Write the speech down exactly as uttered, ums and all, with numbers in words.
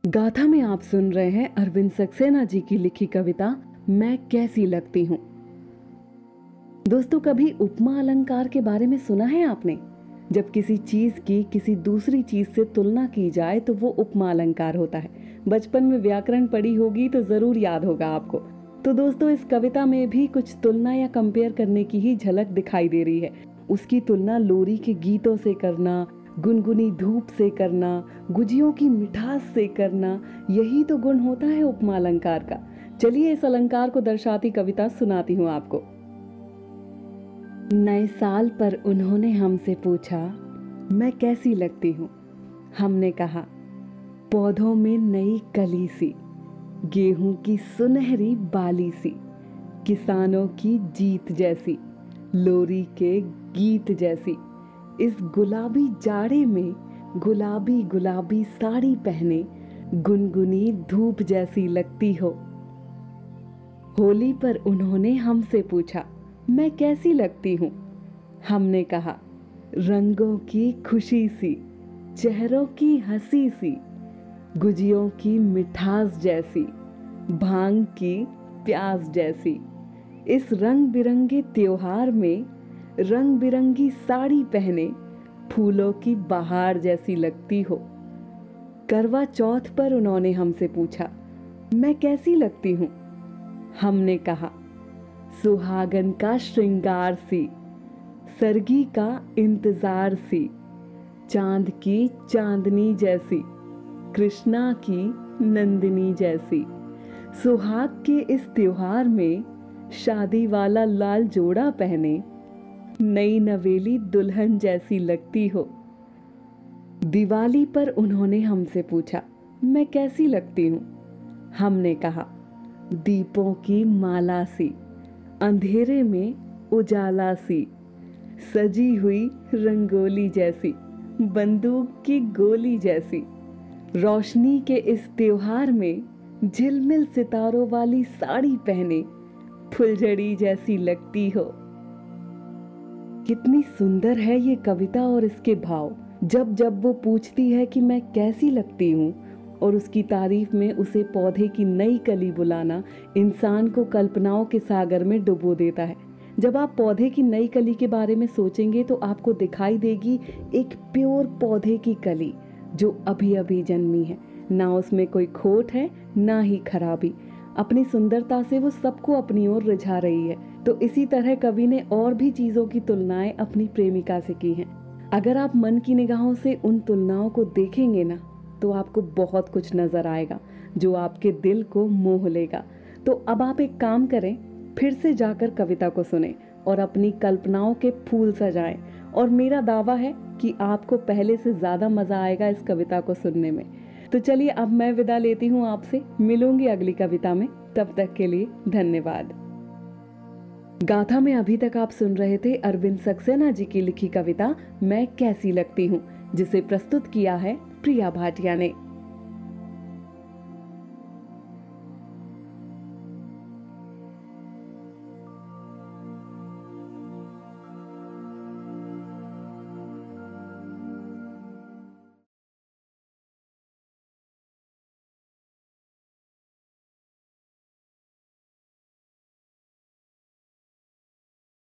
गाथा में आप सुन रहे हैं अरविंद सक्सेना जी की लिखी कविता मैं कैसी लगती हूँ। दोस्तों, कभी उपमा अलंकार के बारे में सुना है आपने? जब किसी चीज की किसी दूसरी चीज से तुलना की जाए तो वो उपमा अलंकार होता है। बचपन में व्याकरण पढ़ी होगी तो जरूर याद होगा आपको। तो दोस्तों, इस कविता में भी कुछ तुलना या कंपेयर करने की ही झलक दिखाई दे रही है। उसकी तुलना लोरी के गीतों से करना, गुनगुनी धूप से करना, गुजियों की मिठास से करना, यही तो गुण होता है उपमा अलंकार का। चलिए इस अलंकार को दर्शाती कविता सुनाती हूँ आपको। नए साल पर उन्होंने हमसे पूछा मैं कैसी लगती हूँ। हमने कहा पौधों में नई कली सी, गेहूं की सुनहरी बाली सी, किसानों की जीत जैसी, लोरी के गीत जैसी। इस गुलाबी जाड़े में गुलाबी गुलाबी साड़ी पहने गुनगुनी धूप जैसी लगती हो। होली पर उन्होंने हमसे पूछा मैं कैसी लगती हूँ। हमने कहा रंगों की खुशी सी, चेहरों की हंसी सी, गुजियों की मिठास जैसी, भांग की प्यास जैसी। इस रंग बिरंगे त्योहार में रंग बिरंगी साड़ी पहने फूलों की बहार जैसी लगती हो। करवा चौथ पर उन्होंने हमसे पूछा मैं कैसी लगती हूँ। हमने कहा सुहागन का श्रृंगार सी, सरगी का इंतजार सी, चांद की चांदनी जैसी, कृष्णा की नंदिनी जैसी। सुहाग के इस त्योहार में शादी वाला लाल जोड़ा पहने नई नवेली दुल्हन जैसी लगती हो। दिवाली पर उन्होंने हमसे पूछा मैं कैसी लगती हूँ। हमने कहा दीपों की माला सी, अंधेरे में उजाला सी, सजी हुई रंगोली जैसी, बंदूक की गोली जैसी। रोशनी के इस त्योहार में झिलमिल सितारों वाली साड़ी पहने फुलझड़ी जैसी लगती हो। कितनी सुंदर है ये कविता और इसके भाव। जब जब वो पूछती है कि मैं कैसी लगती हूँ और उसकी तारीफ में उसे पौधे की नई कली बुलाना इंसान को कल्पनाओं के सागर में डुबो देता है। जब आप पौधे की नई कली के बारे में सोचेंगे तो आपको दिखाई देगी एक प्योर पौधे की कली जो अभी अभी जन्मी है। ना उसमें कोई खोट है ना ही खराबी। अपनी सुंदरता से वो सबको अपनी ओर रिझा रही है। तो इसी तरह कवि ने और भी चीजों की तुलनाएं अपनी प्रेमिका से की हैं। अगर आप मन की निगाहों से उन तुलनाओं को देखेंगे ना तो आपको बहुत कुछ नजर आएगा जो आपके दिल को मोह लेगा। तो अब आप एक काम करें, फिर से जाकर कविता को सुनें और अपनी कल्पनाओं के फूल सजाएं। और मेरा दावा है कि आपको पहले से ज्यादा मजा आएगा इस कविता को सुनने में। तो चलिए अब मैं विदा लेती हूँ आपसे। मिलूंगी अगली कविता में। तब तक के लिए धन्यवाद। गाथा में अभी तक आप सुन रहे थे अरविंद सक्सेना जी की लिखी कविता मैं कैसी लगती हूँ, जिसे प्रस्तुत किया है प्रिया भाटिया ने।